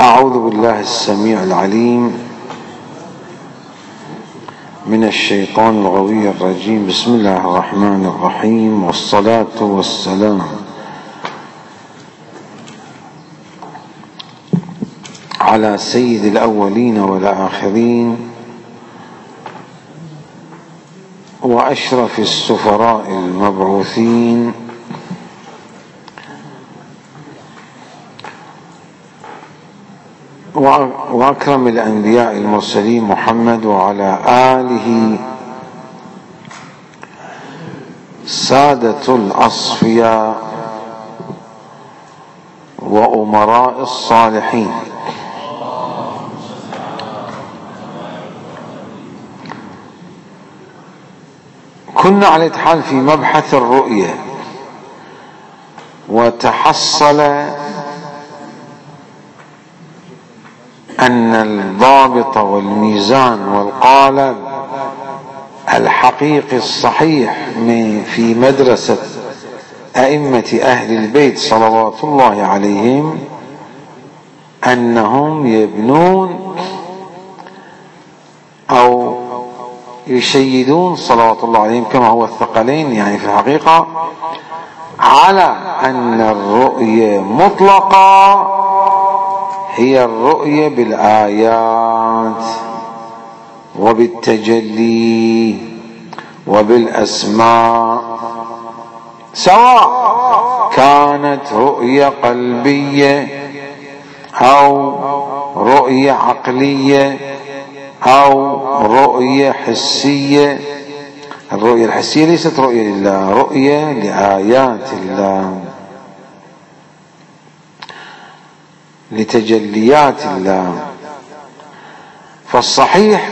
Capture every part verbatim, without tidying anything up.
أعوذ بالله السميع العليم من الشيطان الغوي الرجيم. بسم الله الرحمن الرحيم، والصلاة والسلام على سيد الأولين والآخرين وأشرف السفراء المبعوثين وأكرم الأنبياء المرسلين محمد وعلى آله سادة الأصفياء وأمراء الصالحين. كنا على الاتحاد في مبحث الرؤية، وتحصل أن الضابط والميزان والقالب الحقيقي الصحيح في مدرسة أئمة أهل البيت صلوات الله عليهم أنهم يبنون أو يشيدون صلوات الله عليهم كما هو الثقلين، يعني في الحقيقة على أن الرؤية مطلقة هي الرؤية بالآيات وبالتجلي وبالأسماء، سواء كانت رؤية قلبية أو رؤية عقلية أو رؤية حسية. الرؤية الحسية ليست رؤية لله، رؤية لآيات الله، لتجليات الله. فالصحيح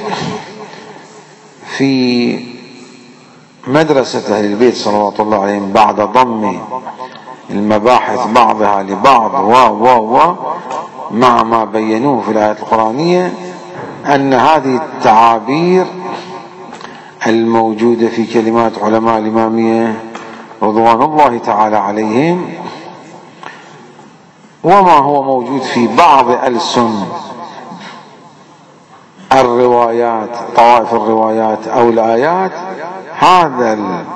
في مدرسة أهل البيت صلوات الله عليهم بعد ضم المباحث بعضها لبعض و و و مع ما بينوه في الآيات القرآنية أن هذه التعابير الموجودة في كلمات علماء الإمامية رضوان الله تعالى عليهم وما هو موجود في بعض ألسن الروايات، طوائف الروايات أو الآيات، هذا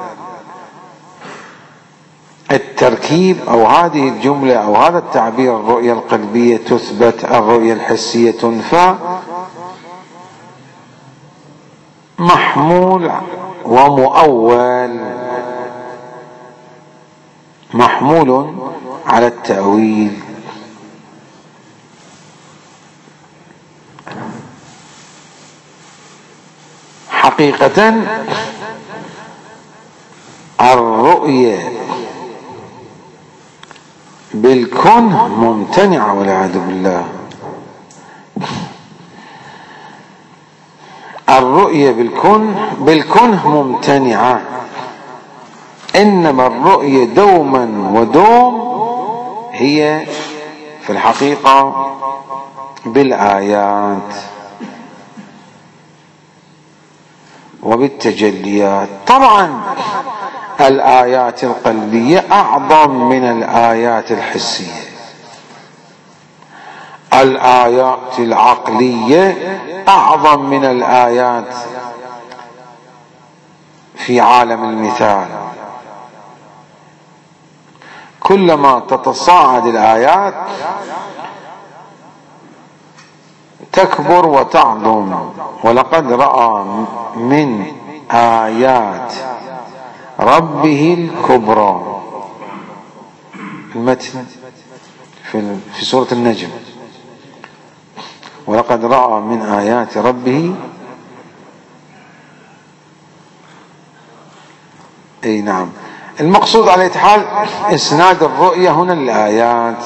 التركيب أو هذه الجملة أو هذا التعبير الرؤية القلبية تثبت، الرؤية الحسية تنفى، محمول ومؤول، محمول على التأويل. حقيقة الرؤية بالكنه ممتنعة والعياذ بالله. الرؤية بالكنه بالكنه ممتنعة، إنما الرؤية دوما ودوم هي في الحقيقة بالآيات وبالتجليات. طبعا الآيات القلبية أعظم من الآيات الحسية، الآيات العقلية أعظم من الآيات في عالم المثال. كلما تتصاعد الآيات تكبر وتعظم. ولقد رأى من آيات ربه الكبرى، المتن في في سورة النجم، ولقد رأى من آيات ربه، اي نعم. المقصود على الاتحاد اسناد الرؤية هنا للآيات،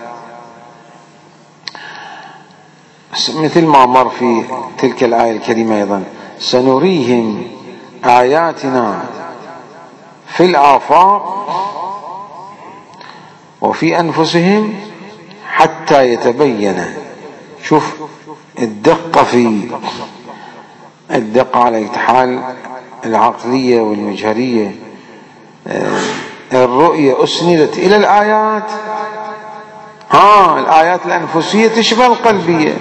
مثل ما مر في تلك الآية الكريمة أيضا: سنريهم آياتنا في الآفاق وفي أنفسهم حتى يتبين. شوف الدقة في الدقة على الاتحاد العقلية والمجهرية. الرؤية أسندت إلى الآيات ها الآيات الأنفسية تشبه القلبية،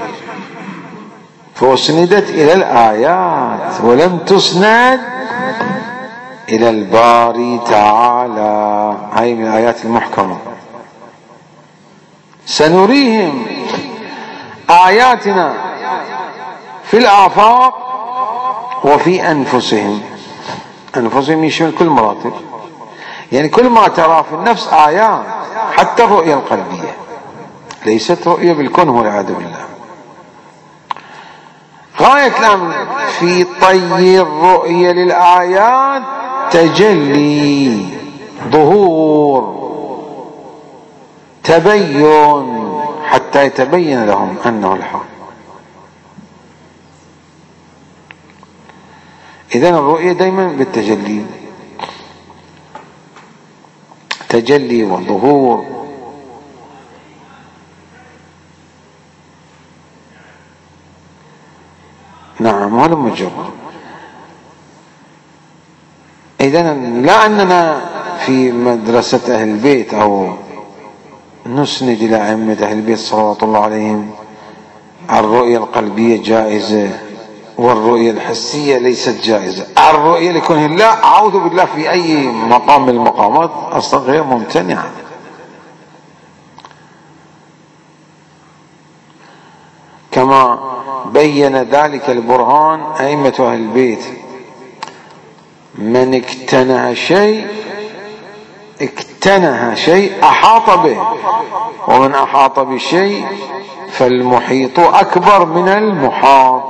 فأسندت إلى الآيات ولم تسند إلى الباري تعالى. هاي من الآيات المحكمة. سنريهم آياتنا في الآفاق وفي أنفسهم. أنفسهم يشمل كل مراتب، يعني كل ما ترى في النفس آيات، حتى الرؤية القلبية ليست رؤية بالكون والعياذ بالله. غاية الأمر في طي الرؤية للآيات تجلي، ظهور، تبين، حتى يتبين لهم أنه الحق. إذن الرؤية دائما بالتجلي، تجلي وظهور. نعم هذا مجرد. إذن لا أننا في مدرسة أهل البيت أو نسند إلى أئمة أهل البيت صلوات الله عليهم الرؤية القلبية جائزة والرؤية الحسية ليست جائزة. الرؤية لكونه الله أعوذ بالله في أي مقام من المقامات أصلا غير ممتنعة. كما بين ذلك البرهان أئمة أهل البيت: من اكتنه شيء اكتنه شيء أحاط به، ومن أحاط بشيء فالمحيط أكبر من المحاط.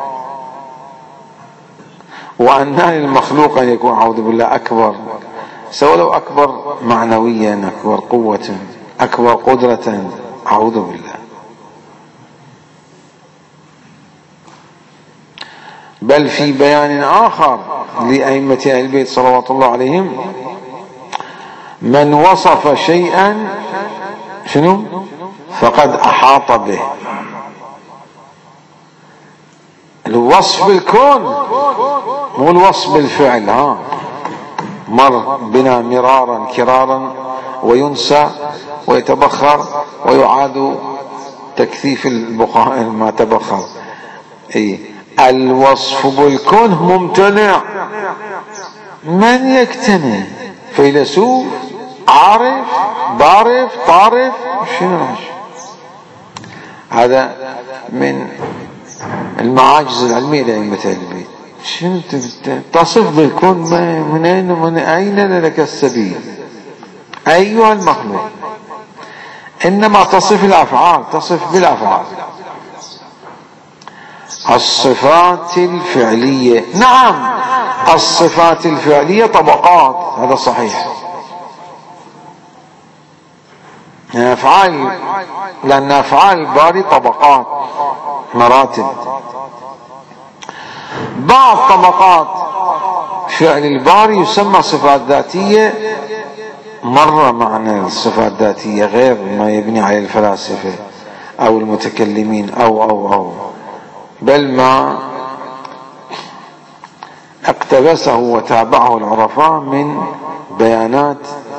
وأن للمخلوق أن يكون أعوذ بالله أكبر، سواء لو أكبر معنويا، أكبر قوة، أكبر قدرة، أعوذ بالله. بل في بيان آخر لأئمة أهل البيت صلوات الله عليهم: من وصف شيئا شنو فقد أحاط به. الوصف بالكون مو الوصف بالفعل. ها مر بنا مرارا كرارا وينسى ويتبخر ويعاد تكثيف البقاء ما تبخر. اي الوصف بالكون ممتنع. من يقتنع؟ فيلسوف، عارف، ضارف، طارف، شنو هذا؟ من المعاجز العلمية لأئمة أهل البيت. شنو تصف بالكون؟ من أين من أين لك السبيل أيها المخلوق؟ إنما تصف الأفعال، تصف بالأفعال. الصفات الفعلية، نعم الصفات الفعلية طبقات، هذا صحيح. أفعال، لأن أفعال الباري طبقات، مراتب. بعض طبقات فعل الباري يسمى صفات ذاتية. مرة معنى الصفات الذاتية غير ما يبني عليه الفلاسفة أو المتكلمين أو أو أو بل ما اقتبسه وتابعه العرفاء من بيانات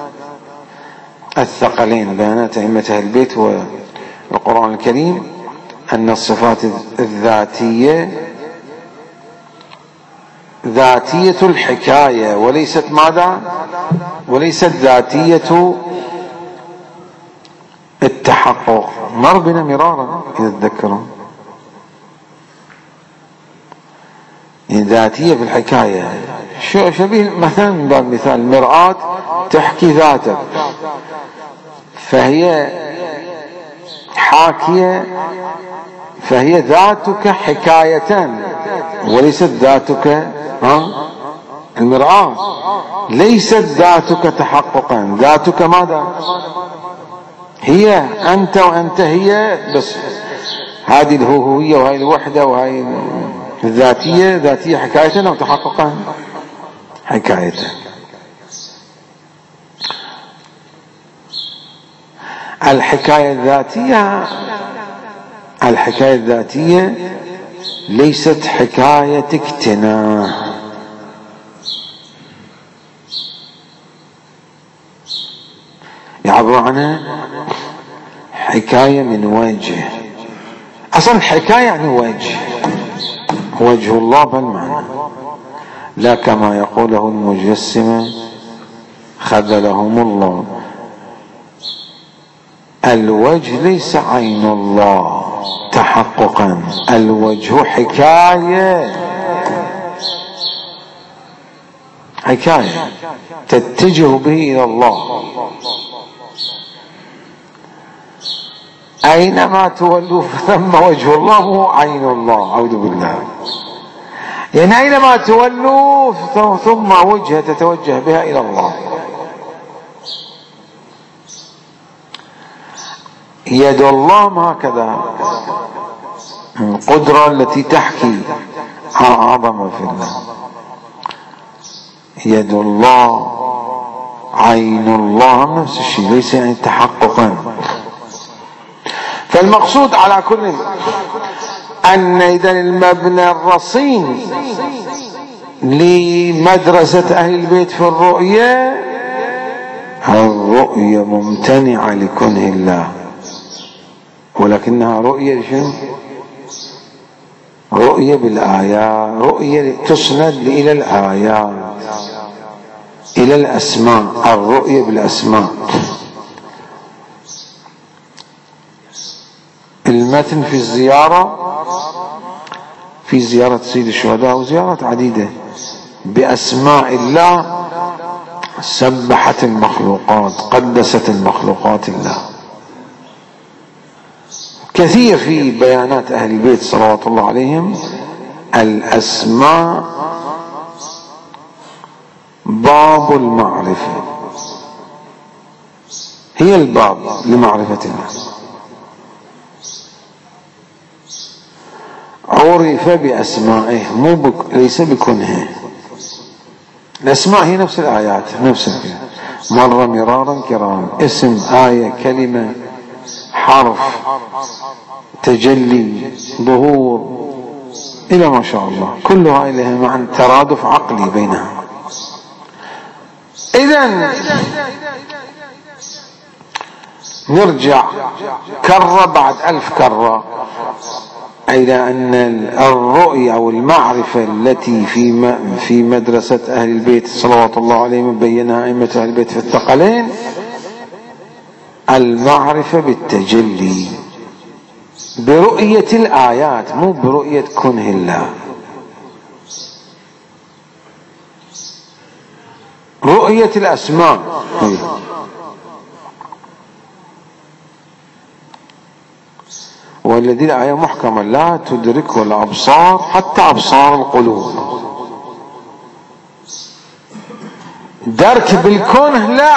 الثقلين، بيانات أئمة أهل البيت والقرآن الكريم، أن الصفات الذاتية ذاتية الحكاية وليست ماذا؟ وليست ذاتية التحقق. مر بنا مرارا إذا تذكرون، ذاتية في الحكاية. شو شبيه مثلا من باب مثال المرآة تحكي ذاتك، فهي حاكية، فهي ذاتك حكاية وليست ذاتك ها المرآة، ليست ذاتك تحققا. ذاتك ماذا؟ هي أنت، وأنت هي، بس هذه الهوية وهذه الوحدة وهذه الذاتية. ذاتية حكاية أو تحققا؟ حكاية. الحكاية الذاتية، الحكاية الذاتية ليست حكاية اكتناء. يعبر عنها حكاية من وجه. أصلا الحكاية يعني وجه، وجه الله بالمعنى، لا كما يقوله المجسمة خذلهم الله. الوجه ليس عين الله تحققا، الوجه حكاية، حكاية تتجه به إلى الله. أينما تولوا ثم وجه الله، هو عين الله، أعوذ بالله. يعني أينما تولوا ثم وجهة تتوجه بها إلى الله. يد الله ما هكذا، القدرة التي تحكي عظمة في الله. يد الله، عين الله نفس الشيء، ليس يعني تحققا. فالمقصود على كل أن إذا المبنى الرصين لمدرسة أهل البيت في الرؤية، الرؤية ممتنعة لكنه الله، ولكنها رؤية لشنو؟ رؤية بالآيات، رؤية تسند إلى الآيات، إلى الأسماء، الرؤية بالأسماء. المتن في الزيارة، في زيارة سيد الشهداء وزيارات عديدة بأسماء الله، سبحت المخلوقات، قدست المخلوقات الله. كثير في بيانات أهل البيت صلوات الله عليهم. الأسماء باب المعرفة، هي الباب لمعرفة الله. عرف بأسمائه، مو بك... ليس بكنه. الأسماء هي نفس الآيات، نفس الكلام، مرة مرارا كرام، اسم، آية، كلمة، حرف، تجلي، ظهور، إلى ما شاء الله، كلها إليها معنى ترادف عقلي بينها. إذن نرجع كرة بعد ألف كرة إلى أن الرؤية أو المعرفة التي في في مدرسة أهل البيت صلوات الله عليهم بينها أئمة أهل البيت في الثقلين، المعرفة بالتجلي، برؤية الآيات، مو برؤية كنه الله. رؤية الأسماء، والذي الآية محكمة لا تدركه الأبصار حتى أبصار القلوب. درك بالكنه لا،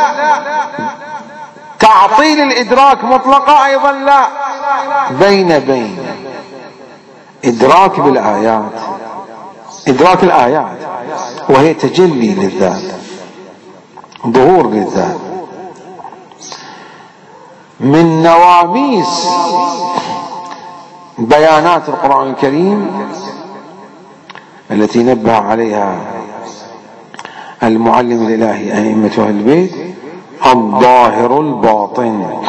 تعطيل الإدراك مطلقة أيضا لا، بين بين إدراك بالآيات، إدراك الآيات وهي تجلي للذات، ظهور للذات. من نواميس بيانات القرآن الكريم التي نبه عليها المعلم الإلهي أئمة أهل البيت الظاهر الباطن،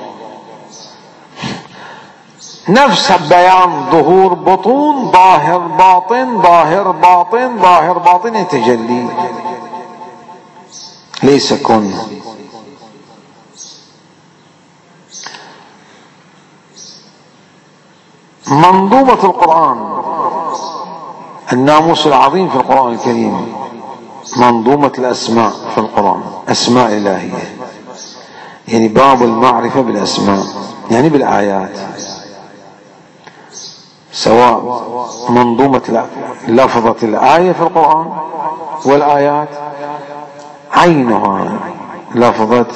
نفس بيان ظهور بطون، ظاهر باطن، ظاهر باطن، ظاهر باطن، يتجلي، ليس كن. منظومة القرآن، الناموس العظيم في القرآن الكريم، منظومة الأسماء في القرآن، أسماء إلهية، يعني باب المعرفة بالأسماء، يعني بالآيات، سواء منظومة لفظة الآية في القرآن والآيات، عينها لفظة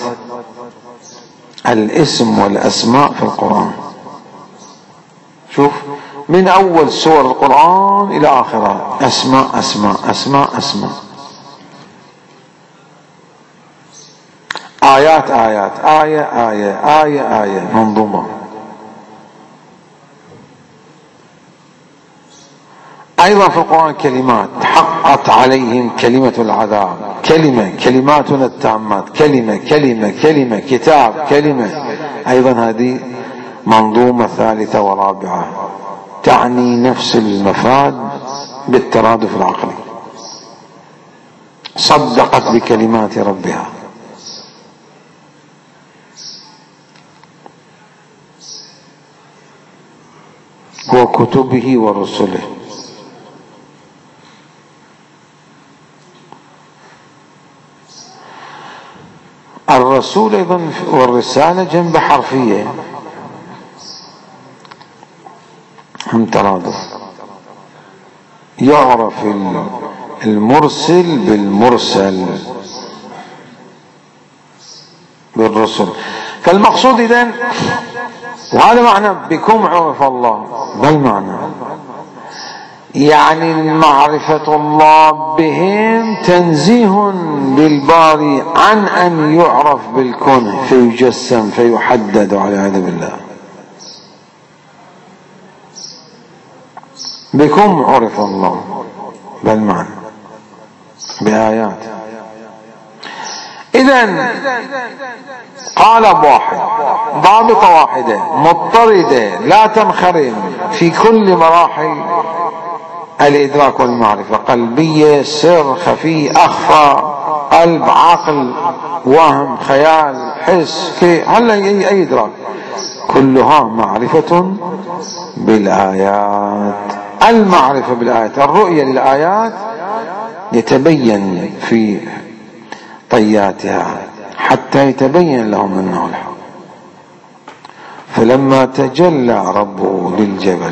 الاسم والأسماء في القرآن. شوف من أول سور القرآن إلى آخرها أسماء أسماء أسماء أسماء، آيات آيات، آية آية آية آية، منظومة. أيضا في القرآن كلمات، حقت عليهم كلمة العذاب، كلمة، كلماتنا التامات، كلمة كلمة كلمة، كتاب، كلمة، أيضا هذه منظومة ثالثة ورابعة تعني نفس المفاد بالترادف العقلي. صدقت بكلمات ربها وكتبه ورسله. الرسول أيضا والرسالة جنب حرفية هم ترادف. يعرف المرسل بالمرسل بالرسل. فالمقصود إذن، وهذا معنى بكم عرف الله، بل معنى يعني معرفة الله بهم تنزيه للباري عن أن يعرف بالكون فيجسم فيحدد والعياذ بالله. بكم عرف الله بل معنى بآيات. إذن قال واحد، ضابطة واحدة مضطردة لا تنخرم في كل مراحل الإدراك والمعرفة، قلبية، سر، خفي، أخفى، قلب، عقل، وهم، خيال، حس، كي هلا أي, أي إدراك، كلها معرفة بالآيات. المعرفة بالآيات، الرؤية للآيات يتبين في طياتها حتى يتبين لهم أنه الحق. فلما تجلى ربه للجبل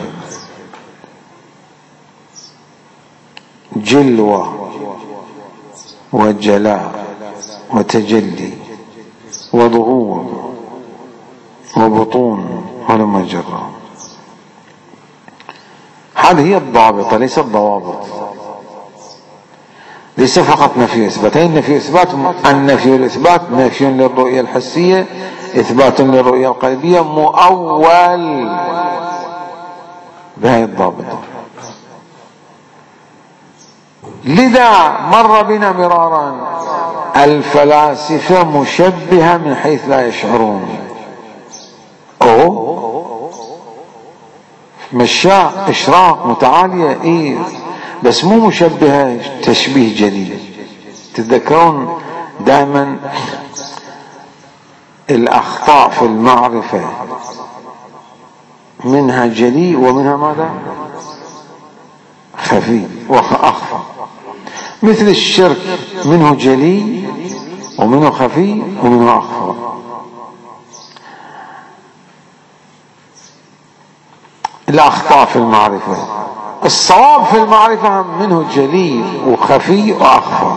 جلوة وجلاء وتجلي وظهور وبطون ولما جرى، هذه هي الضابطة ليست ضوابط، ليس فقط نفي وإثبات. النفي وإثبات، النفي والإثبات نفي للرؤية الحسية، إثبات للرؤية القلبية، مؤول بهذه الضابطة. لذا مر بنا مرارا الفلاسفة مشبهة من حيث لا يشعرون، أو مشاء إشراق متعالية إيه، بس مو مشبهة تشبيه جلي. تتذكرون دائما الأخطاء في المعرفة منها جلي ومنها ماذا؟ خفي وأخفى. مثل الشرك منه جلي ومنه خفي ومنه أخفى. الأخطاء في المعرفة، الصواب في المعرفة منه جلي وخفي وأخفى.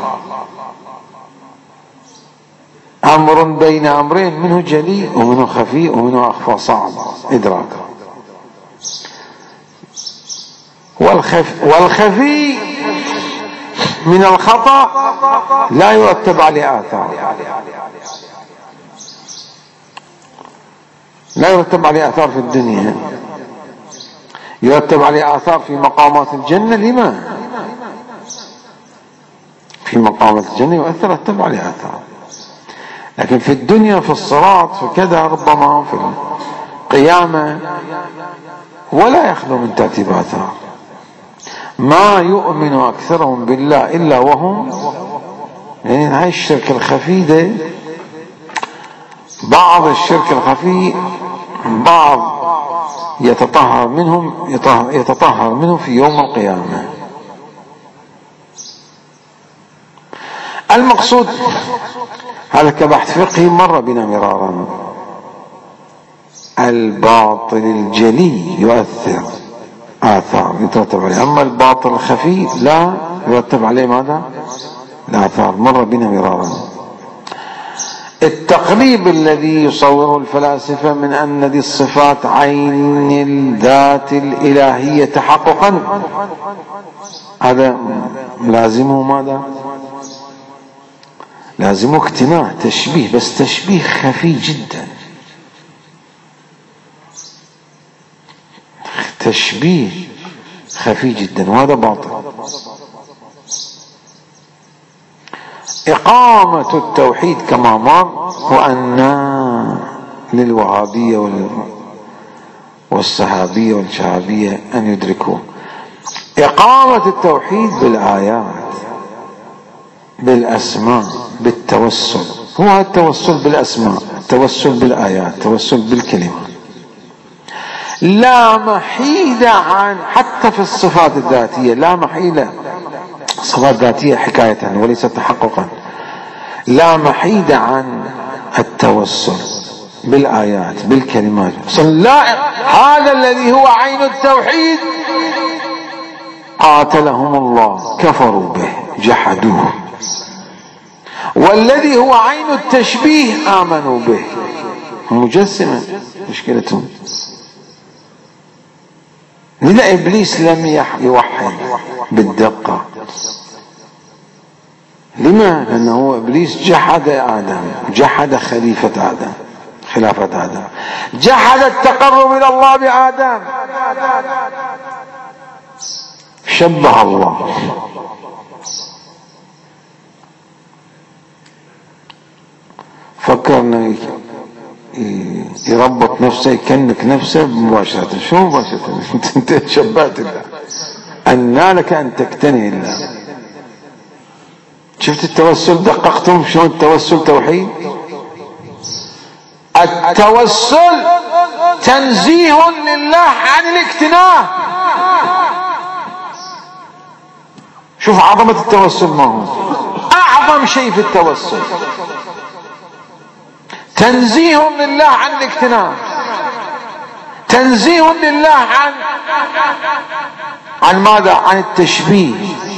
أمر بين أمرين منه جلي ومنه خفي ومنه أخفى، صعب إدراكه. والخف والخفي من الخطأ لا يرتب عليه آثار، لا يرتب عليه آثار في الدنيا، يرتب عليه آثار في مقامات الجنة. لما؟ في مقامات الجنة يؤثر يرتب عليه آثار، لكن في الدنيا في الصراط في كذا ربما في القيامة ولا يخلو من ترتيب آثار. ما يؤمن أكثرهم بالله إلا وهم، يعني هاي الشرك الخفي ده، بعض الشرك الخفي بعض يتطهر منهم يتطهر منه في يوم القيامة. المقصود هذا كبحث فقهي مر بنا مرارا، الباطل الجلي يؤثر آثار يترتب عليه، أما الباطل الخفي لا يرتب عليه ماذا؟ الآثار. مر بنا مرارا. التقريب الذي يصوره الفلاسفة من أن دي الصفات عين الذات الإلهية تحققا، هذا لازمه ماذا؟ لازمه اقتناع، تشبيه، بس تشبيه خفي جدا، تشبيه خفي جدا، وهذا باطل. إقامة التوحيد كما مر، وأن للوهابية والسحابية والشهابية أن يدركوه. إقامة التوحيد بالآيات، بالأسماء، بالتوسل. هو التوسل بالأسماء، التوسل بالآيات، التوسل بالكلمات. لا محيلة عن، حتى في الصفات الذاتية لا محيلة، صفات ذاتية حكاية وليس تحققا، لا محيلة عن التوسل بالآيات بالكلمات. لا، هذا الذي هو عين التوحيد قاتلهم الله كفروا به جحدوه، والذي هو عين التشبيه آمنوا به. مجسمة مشكلتهم. لذا إبليس لم يوحد بالدقة. لما؟ لأنه إبليس جحد آدم، جحد خليفة آدم، خلافة آدم، جحد التقرب إلى الله بآدم، شبه الله. فكرنا يربط نفسه، يكنك نفسه مباشرة. شو مباشرة؟ انت شبهت الله. أنى لك أن تكتني الله. شفت التوسل؟ دققتم شلون التوسل توحيد؟ التوسل تنزيه لله عن الاكتناء. شوف عظمة التوسل، ما هو أعظم شيء في التوسل؟ تنزيه لله عن الاكتناء، تنزيه لله عن عن ماذا؟ عن التشبيه،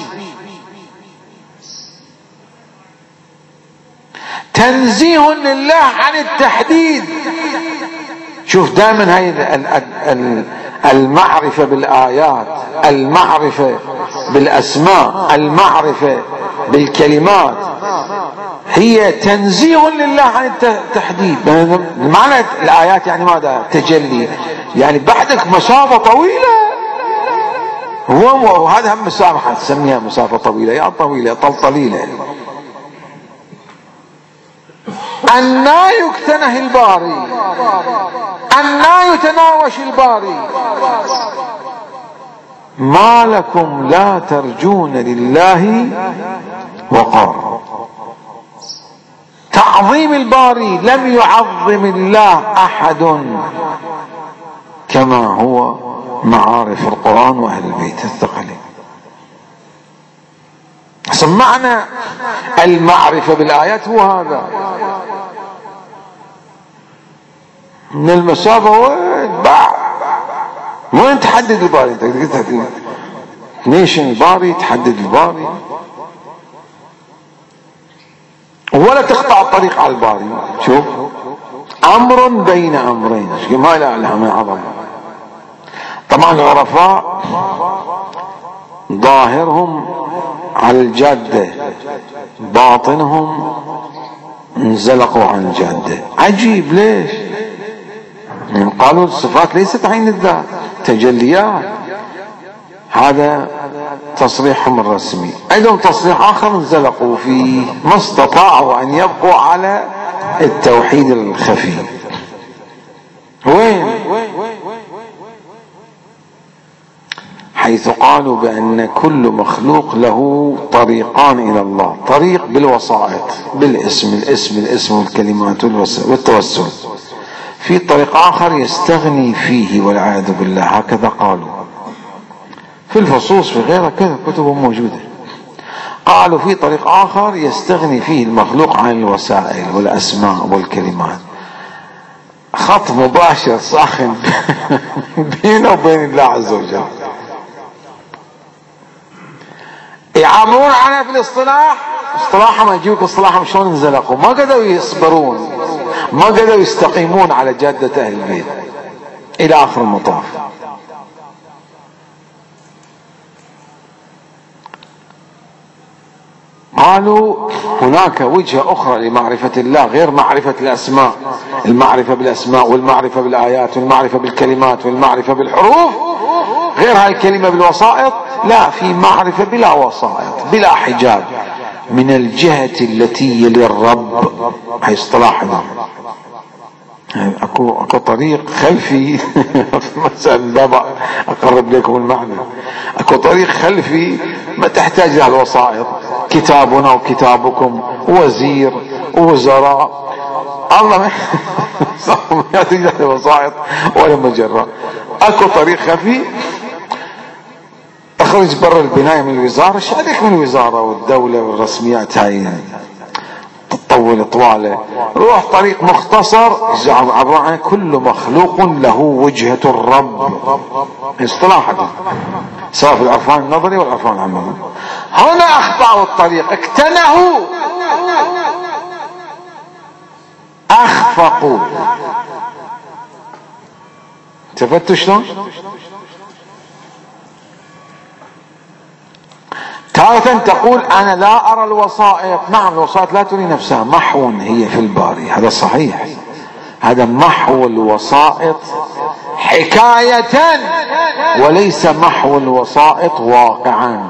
تنزيه لله عن التحديد. شوف دائما هاي المعرفة بالآيات، المعرفة بالأسماء، المعرفة بالكلمات هي تنزيه لله عن التحديد. معنى الآيات يعني ماذا؟ تجلي، يعني بعدك مسافة طويلة. هو وهذا هم مسامحة تسميها مسافة طويلة، يا طويلة طلطليلة. أنى يكتنه الباري، أنى يتناوش الباري. ما لكم لا ترجون لله وقار. تعظيم الباري، لم يعظم الله أحد كما هو معارف القرآن وأهل البيت الثقلين. سمعنا المعرفة بالآيات هو هذا. من المسافة وين باع، وين تحدد الباري؟ انت قلت تحدد نيشن الباري، تحدد الباري، ولا تقطع الطريق على الباري. شوف، امر بين امرين، ما لا لها من عظمه. طبعا العرفاء ظاهرهم على الجاده، باطنهم انزلقوا عن الجاده. عجيب، ليش؟ يعني قالوا الصفات ليست عين الذات، تجليات. هذا تصريحهم الرسمي. ايضا تصريح اخر انزلقوا فيه، ما استطاعوا ان يبقوا على التوحيد الخفي. وين؟ حيث قالوا بأن كل مخلوق له طريقان إلى الله، طريق بالوسائط، بالاسم، الاسم الاسم والكلمات والتوسل. في طريق آخر يستغني فيه والعياذ بالله، هكذا قالوا في الفصوص، في غيرها كذا كتب موجودة. قالوا في طريق آخر يستغني فيه المخلوق عن الوسائل والأسماء والكلمات. خط مباشر ساخن بينه وبين الله عز وجل. يعبرون عنها في الاصطلاح، اصطلاحهم يجيبك اصطلاحهم شلون انزلقوا، ما قدروا يصبرون، ما قدروا يستقيمون على جادة أهل البيت إلى آخر المطاف. قالوا هناك وجهة أخرى لمعرفة الله غير معرفة الأسماء، المعرفة بالأسماء والمعرفة بالآيات والمعرفة بالكلمات والمعرفة بالحروف، غير هاي الكلمة بالوسائط. لا، في معرفة بلا وسائط بلا حجاب، من الجهة التي يلي الرب. هي اصطلاحنا، اكو اكو طريق خلفي مثلا بابا اقرب لكم المعنى. اكو طريق خلفي ما تحتاج الى الوسائط، كتابنا وكتابكم وزير ووزراء، الله ما يحتاج الى الوسائط ولا مجرة. اكو طريق خفي، اخرج برا البناية من الوزارة، ايش عليك من الوزارة والدولة والرسميات هاي تطول طوالة، روح طريق مختصر عبارة عن كل مخلوق له وجهة الرب، اصطلاحا سواء في العرفان النظري والعرفان العملي. هنا اخطأوا الطريق، اكتنهوا، اخفقوا. تفتوا شلون؟ تارة تقول انا لا ارى الوسائط، نعم الوسائط لا تري نفسها، محو هي في الباري، هذا صحيح، هذا محو الوسائط حكاية وليس محو الوسائط واقعا.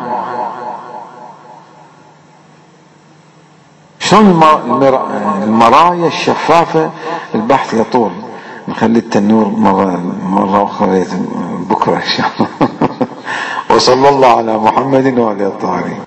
شلون المرايا الشفافة؟ البحث يطول، نخلي التنور مرة مرة أخرى بكرة إن شاء الله. وصلى الله على محمد وعلى آله الطاهرين.